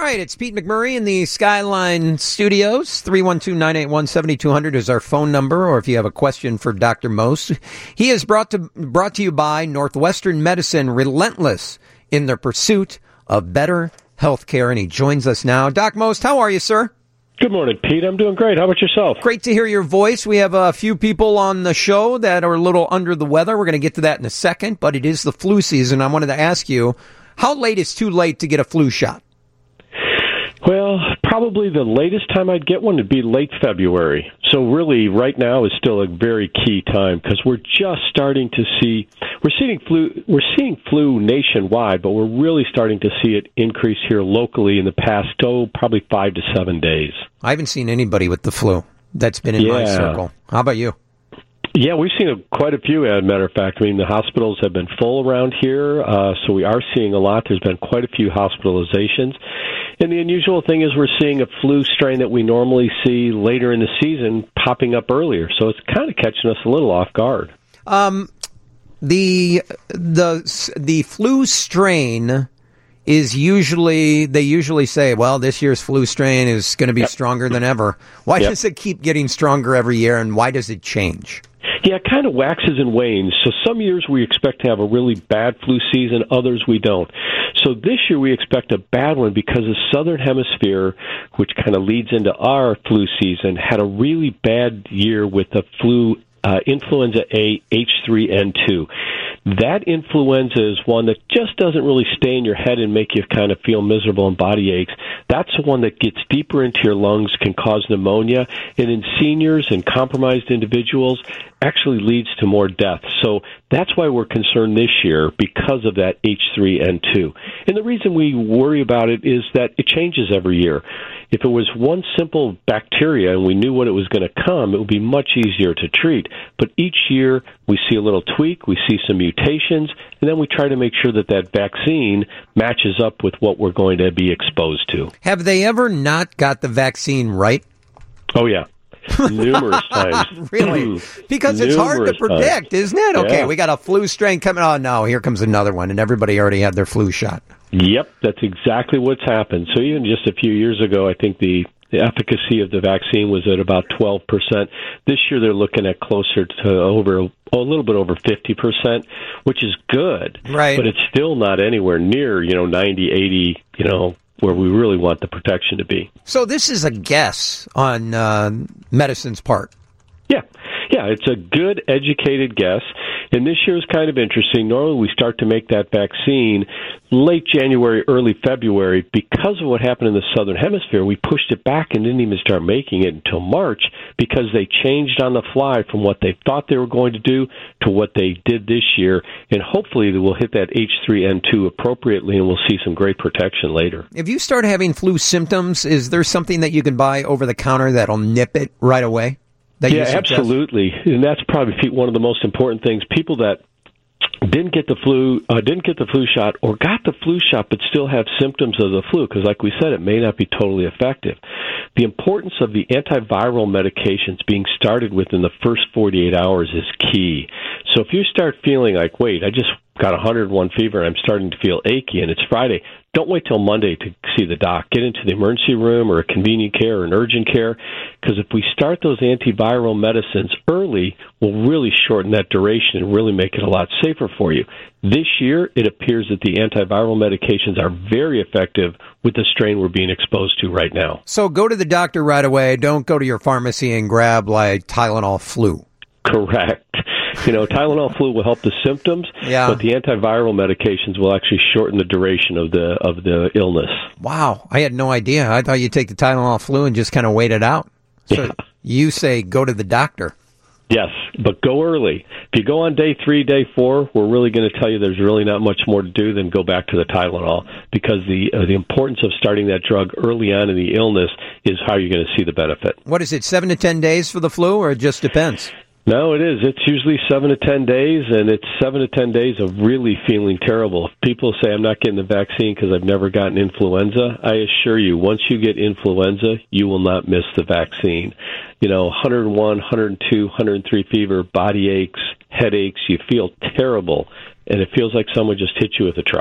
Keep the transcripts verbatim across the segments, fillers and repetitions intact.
right, it's Pete McMurray in the Skyline Studios. three one two, nine eight one, seven two zero zero is our phone number, or if you have a question for Doctor Most. He is brought to brought to you by Northwestern Medicine, relentless in their pursuit of better health care, and he joins us now. Doc Most, how are you, sir? Good morning, Pete. I'm doing great. How about yourself? Great to hear your voice. We have a few people on the show that are a little under the weather. We're going to get to that in a second, but it is the flu season. I wanted to ask you, how late is too late to get a flu shot? Well, probably the latest time I'd get one would be late February. So really, right now is still a very key time because we're just starting to see we're seeing flu we're seeing flu nationwide, but we're really starting to see it increase here locally in the past oh probably five to seven days. I haven't seen anybody with the flu that's been in yeah. my circle. How about you? Yeah, we've seen a, quite a few, as a matter of fact. I mean, the hospitals have been full around here, uh, so we are seeing a lot. There's been quite a few hospitalizations. And the unusual thing is we're seeing a flu strain that we normally see later in the season popping up earlier. So it's kind of catching us a little off guard. Um, the the the flu strain is usually, they usually say, well, this year's flu strain is going to be yep. stronger than ever. Why yep. does it keep getting stronger every year, and why does it change? Yeah, it kind of waxes and wanes. So some years we expect to have a really bad flu season, others we don't. So this year we expect a bad one because the Southern Hemisphere, which kind of leads into our flu season, had a really bad year with the flu uh, influenza A H three N two. That influenza is one that just doesn't really stay in your head and make you kind of feel miserable and body aches. That's the one that gets deeper into your lungs, can cause pneumonia, and in seniors and compromised individuals actually leads to more deaths. So that's why we're concerned this year because of that H three N two. And the reason we worry about it is that it changes every year. If it was one simple bacteria and we knew what it was going to come, it would be much easier to treat. But each year we see a little tweak, we see some mutations, and then we try to make sure that that vaccine matches up with what we're going to be exposed to. Have they ever not got the vaccine right? Oh, yeah. Numerous times. Really? Because it's Numerous hard to predict, times. isn't it? Okay, yeah. we got a flu strain coming. Oh, no, here comes another one, and everybody already had their flu shot. Yep, that's exactly what's happened. So even just a few years ago, I think the, the efficacy of the vaccine was at about twelve percent. This year they're looking at closer to over a little bit over fifty percent, which is good. Right. But it's still not anywhere near, you know, ninety, eighty, you know, where we really want the protection to be. So this is a guess on uh, medicine's part. Yeah. Yeah, it's a good, educated guess. And this year is kind of interesting. Normally we start to make that vaccine late January, early February. Because of what happened in the Southern Hemisphere, we pushed it back and didn't even start making it until March because they changed on the fly from what they thought they were going to do to what they did this year. And hopefully they will hit that H three N two appropriately and we'll see some great protection later. If you start having flu symptoms, is there something that you can buy over the counter that'll nip it right away? Yeah, absolutely. And that's probably one of the most important things. People that didn't get the flu, uh, didn't get the flu shot, or got the flu shot but still have symptoms of the flu, because like we said, it may not be totally effective. The importance of the antiviral medications being started within the first forty-eight hours is key. So if you start feeling like, wait, I just got one hundred one fever and I'm starting to feel achy and it's Friday, don't wait till Monday to see the doc. Get into the emergency room or a convenient care or an urgent care, because if we start those antiviral medicines early, we'll really shorten that duration and really make it a lot safer for you. This year, it appears that the antiviral medications are very effective with the strain we're being exposed to right now. So go to the doctor right away. Don't go to your pharmacy and grab like Tylenol flu. Correct. You know, Tylenol flu will help the symptoms, yeah. but the antiviral medications will actually shorten the duration of the of the illness. Wow, I had no idea. I thought you'd take the Tylenol flu and just kind of wait it out. So yeah. You say go to the doctor. Yes, but go early. If you go on day three, day four, we're really going to tell you there's really not much more to do than go back to the Tylenol, because the uh, the importance of starting that drug early on in the illness is how you're going to see the benefit. What is it, seven to ten days for the flu, or it just depends? No, it is. It's usually seven to ten days, and it's seven to ten days of really feeling terrible. If people say, I'm not getting the vaccine because I've never gotten influenza, I assure you, once you get influenza, you will not miss the vaccine. You know, one hundred one, one hundred two, one hundred three fever, body aches, headaches, you feel terrible, and it feels like someone just hit you with a truck.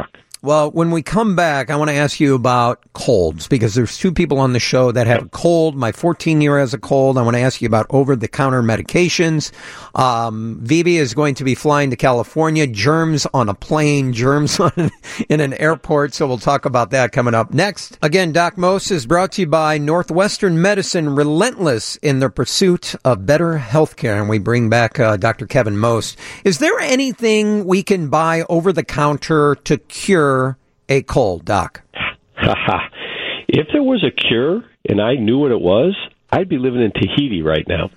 Well, when we come back, I want to ask you about colds because there's two people on the show that have a cold. My fourteen-year has a cold. I want to ask you about over-the-counter medications. Um, Vivi is going to be flying to California. Germs on a plane, germs on, in an airport. So we'll talk about that coming up next. Again, Doc Most is brought to you by Northwestern Medicine, relentless in their pursuit of better health care. And we bring back uh, Doctor Kevin Most. Is there anything we can buy over the counter to cure a cold, Doc? If there was a cure and I knew what it was, I'd be living in Tahiti right now.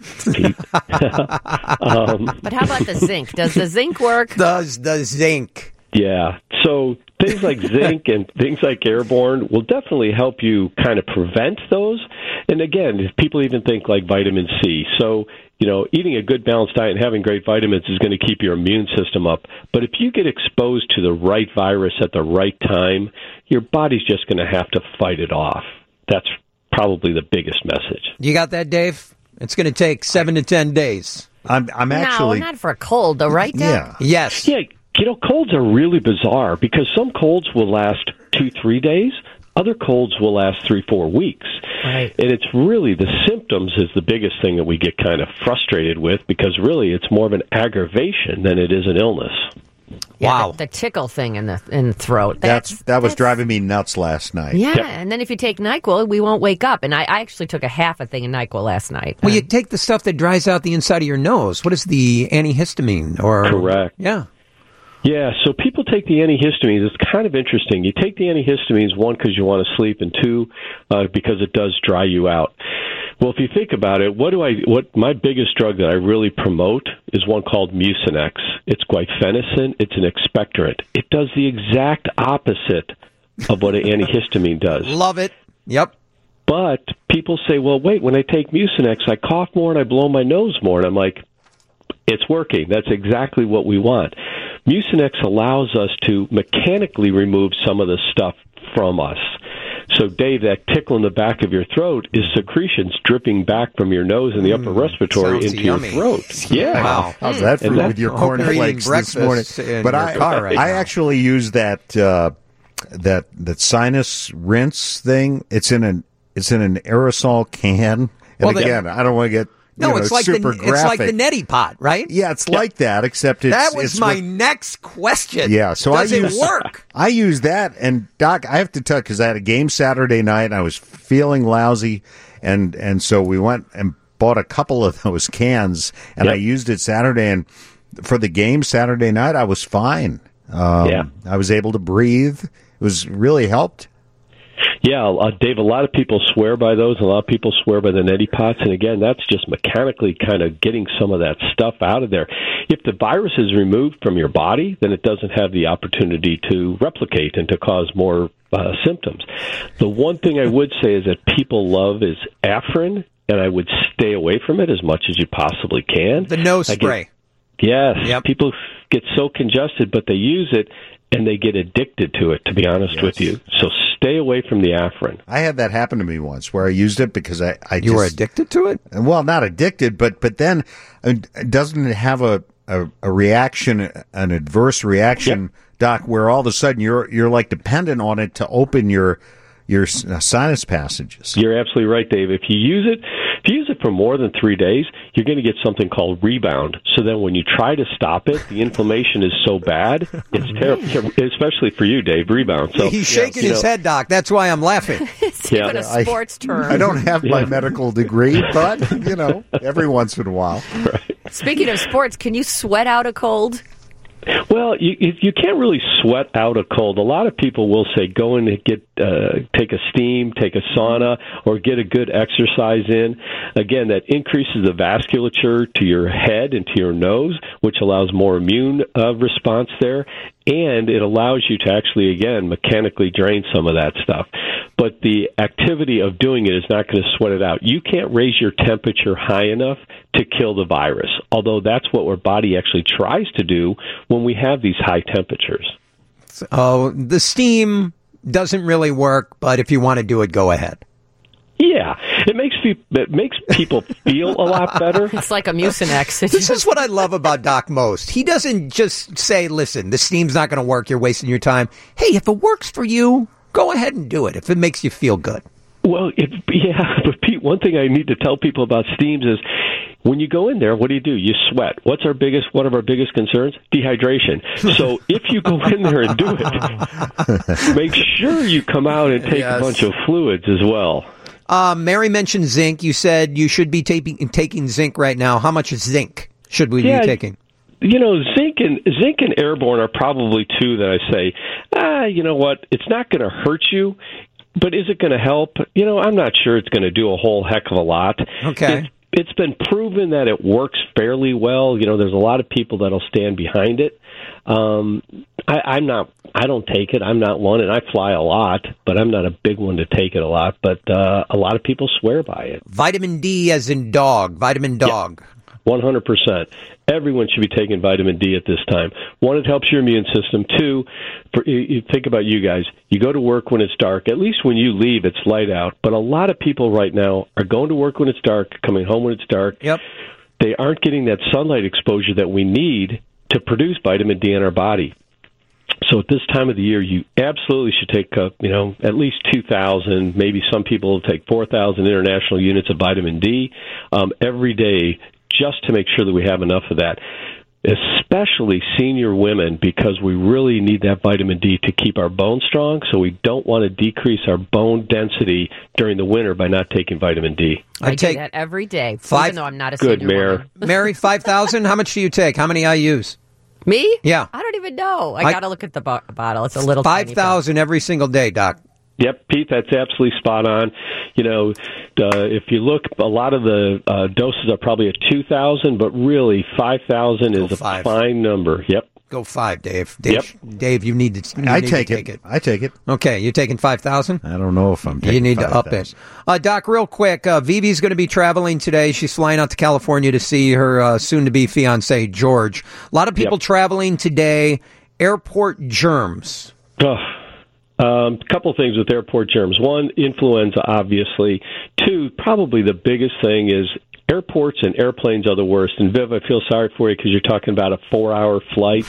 um, but how about the zinc? Does the zinc work? Does the zinc? Yeah. So things like zinc and things like Airborne will definitely help you kind of prevent those. And again, if people even think like vitamin C. So, you know, eating a good balanced diet and having great vitamins is going to keep your immune system up. But if you get exposed to the right virus at the right time, your body's just going to have to fight it off. That's probably the biggest message. You got that, Dave? It's going to take seven to ten days. I'm, I'm actually... No, not for a cold, though, right, Dave? Yeah. Yes. Yeah, you know, colds are really bizarre because some colds will last two, three days. Other colds will last three, four weeks. Right. And it's really the symptoms is the biggest thing that we get kind of frustrated with because really it's more of an aggravation than it is an illness. Yeah, Wow. The, the tickle thing in the in the throat. That's, That's that was that's, driving me nuts last night. Yeah, Yep. and then if you take NyQuil, we won't wake up. And I, I actually took a half a thing of NyQuil last night. Well, you take the stuff that dries out the inside of your nose. What is the antihistamine? Or Correct. Yeah. Yeah, so people take the antihistamines. It's kind of interesting. You take the antihistamines, one, because you want to sleep, and two, uh, because it does dry you out. Well, if you think about it, what do I? What my biggest drug that I really promote is one called Mucinex. It's guaifenesin. It's an expectorant. It does the exact opposite of what an antihistamine does. Love it. Yep. But people say, well, wait, when I take Mucinex, I cough more and I blow my nose more. And I'm like, it's working. That's exactly what we want. Mucinex allows us to mechanically remove some of the stuff from us. So, Dave, that tickle in the back of your throat is secretions dripping back from your nose and the upper Mm, respiratory into yummy. your throat. Yeah. Wow. How's that for And that- with your Hope you're eating cornflakes this morning? breakfast in But your I, car right I now. actually use that uh, that that sinus rinse thing. It's in an it's in an aerosol can. And Well, the- again, I don't want to get you No, know, it's like the super it's like the graphic. neti pot, right? Yeah, it's like that, except it's That was it's my with- next question. Yeah, so Does I it use work? I use that, and Doc, I have to tell because I had a game Saturday night, and I was feeling lousy, and and so we went and bought a couple of those cans, and Yep. I used it Saturday, and for the game Saturday night, I was fine. Um, Yeah. I was able to breathe. It was really helped. Yeah, uh, Dave, a lot of people swear by those. A lot of people swear by the neti pots. And again, that's just mechanically kind of getting some of that stuff out of there. If the virus is removed from your body, then it doesn't have the opportunity to replicate and to cause more uh, symptoms. The one thing I would say is that people love is Afrin, and I would stay away from it as much as you possibly can. The nose I get- spray. Yes, Yep. people get so congested, but they use it, and they get addicted to it, to be honest Yes. with you. So stay away from the Afrin. I had that happen to me once where I used it because I, I You just, were addicted to it? well, not addicted, but but then uh, doesn't it have a, a, a reaction, an adverse reaction, Doc, where all of a sudden you're you're like dependent on it to open your your s- uh, sinus passages. You're absolutely right, Dave. If you use it, if you use it for more than three days, you're going to get something called rebound. So then when you try to stop it, the inflammation is so bad, it's terrible, especially for you, Dave, rebound. So He's shaking you his know, head, Doc. That's why I'm laughing. It's Yeah. even a I- sports term. I don't have my Yeah. medical degree, but you know, every once in a while. Speaking of sports, can you sweat out a cold? Well, you you can't really sweat out a cold. A lot of people will say go and get uh, take a steam, take a sauna, or get a good exercise in. Again, that increases the vasculature to your head and to your nose, which allows more immune uh, response there, and it allows you to actually, again, mechanically drain some of that stuff. But the activity of doing it is not going to sweat it out. You can't raise your temperature high enough to kill the virus, although that's what our body actually tries to do when we have these high temperatures. Oh, the steam doesn't really work, but if you want to do it, go ahead. Yeah, it makes people it makes people feel a lot better. It's like a Mucinex. This is what I love about Doc most. He doesn't just say, listen, the steam's not going to work, you're wasting your time. Hey, if it works for you, go ahead and do it if it makes you feel good. Well, it, yeah, but Pete, one thing I need to tell people about steams is when you go in there, what do you do? You sweat. What's our biggest, one of our biggest concerns? Dehydration. So if you go in there and do it, make sure you come out and take yes. a bunch of fluids as well. Uh, Mary mentioned zinc. You said you should be taking taking zinc right now. How much zinc should we yeah, be taking? You know, zinc and zinc and airborne are probably two that I say, ah, you know what? It's not going to hurt you, but is it going to help? You know, I'm not sure it's going to do a whole heck of a lot. Okay. It's, it's been proven that it works fairly well. You know, there's a lot of people that'll stand behind it. Um, I, I'm not. I don't take it. I'm not one, and I fly a lot, but I'm not a big one to take it a lot. But uh, a lot of people swear by it. Vitamin D, as in dog. Vitamin dog. Yeah, one hundred percent. Everyone should be taking vitamin D at this time. One, it helps your immune system. Two, for, you think about you guys. You go to work when it's dark. At least when you leave, it's light out. But a lot of people right now are going to work when it's dark, coming home when it's dark. Yep. They aren't getting that sunlight exposure that we need to produce vitamin D in our body. So at this time of the year, you absolutely should take, uh, you know, at least two thousand, maybe some people will take four thousand international units of vitamin D um, every day just to make sure that we have enough of that, especially senior women, because we really need that vitamin D to keep our bones strong, so we don't want to decrease our bone density during the winter by not taking vitamin D. I, I take do that every day, five, even though I'm not a good senior Mary. woman. Mary, five thousand? How much do you take? How many I use? Me? Yeah. I don't even know. I, I got to look at the bo- bottle. It's a little five thousand every single day, Doc. Yep, Pete, that's absolutely spot on. You know, uh, if you look, a lot of the uh, doses are probably at two thousand, but really five thousand is five. a fine number. Yep. Go five, Dave. Dave, yep. Dave, you need to. You I need take, to it. take it. I take it. Okay, you're taking five thousand? I don't know if I'm taking You need five, to up it. Uh, Doc, real quick, uh, Vivi's going to be traveling today. She's flying out to California to see her uh, soon-to-be fiancé, George. A lot of people Yep. traveling today. Airport germs. Oh. Um, couple things with airport germs. One, influenza, obviously. Two, probably the biggest thing is airports and airplanes are the worst. And Viv, I feel sorry for you because you're talking about a four-hour flight.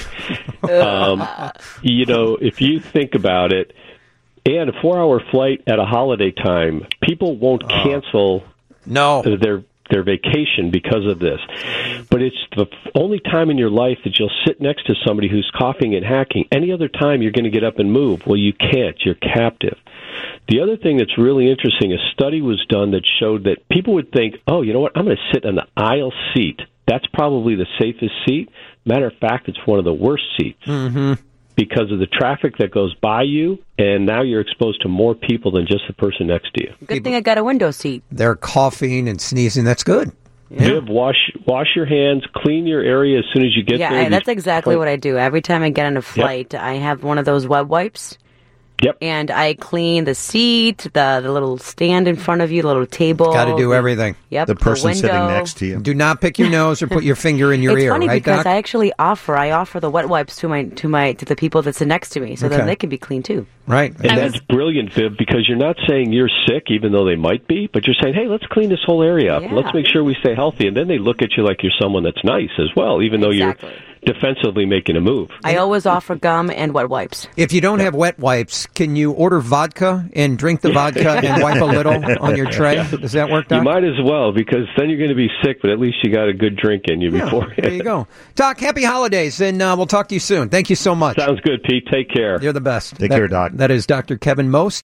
um, you know, if you think about it, and a four-hour flight at a holiday time, people won't cancel No. their their vacation because of this. But it's the only time in your life that you'll sit next to somebody who's coughing and hacking. Any other time you're going to get up and move. Well, you can't. You're captive. The other thing that's really interesting, a study was done that showed that people would think, oh, you know what, I'm going to sit in the aisle seat. That's probably the safest seat. Matter of fact, it's one of the worst seats. Mm-hmm. Because of the traffic that goes by you, and now you're exposed to more people than just the person next to you. Good thing I got a window seat. They're coughing and sneezing. That's good. Yeah. Viv, wash wash your hands, clean your area as soon as you get yeah, there. Yeah, that's exactly what I do. Every time I get on a flight, yep. I have one of those web wipes. Yep. And I clean the seat, the the little stand in front of you, the little table. Got to do everything. Yep. The person the sitting next to you. Do not pick your nose or put your finger in your it's ear. It's funny right, because Doc? I actually offer I offer the wet wipes to my to my to the people that sit next to me, so okay. then they can be clean too. Right. And that's brilliant, Viv, because you're not saying you're sick, even though they might be, but you're saying, hey, let's clean this whole area up. Yeah. Let's make sure we stay healthy. And then they look at you like you're someone that's nice as well, even though exactly. you're defensively making a move. I always offer gum and wet wipes. If you don't have wet wipes, can you order vodka and drink the vodka and wipe a little on your tray? Does that work, Doc? You might as well, because then you're going to be sick, but at least you got a good drink in you yeah, before. There you go. Doc, happy holidays, and uh, we'll talk to you soon. Thank you so much. Sounds good, Pete. Take care. You're the best. Take that, care, Doc. That is Doctor Kevin Most.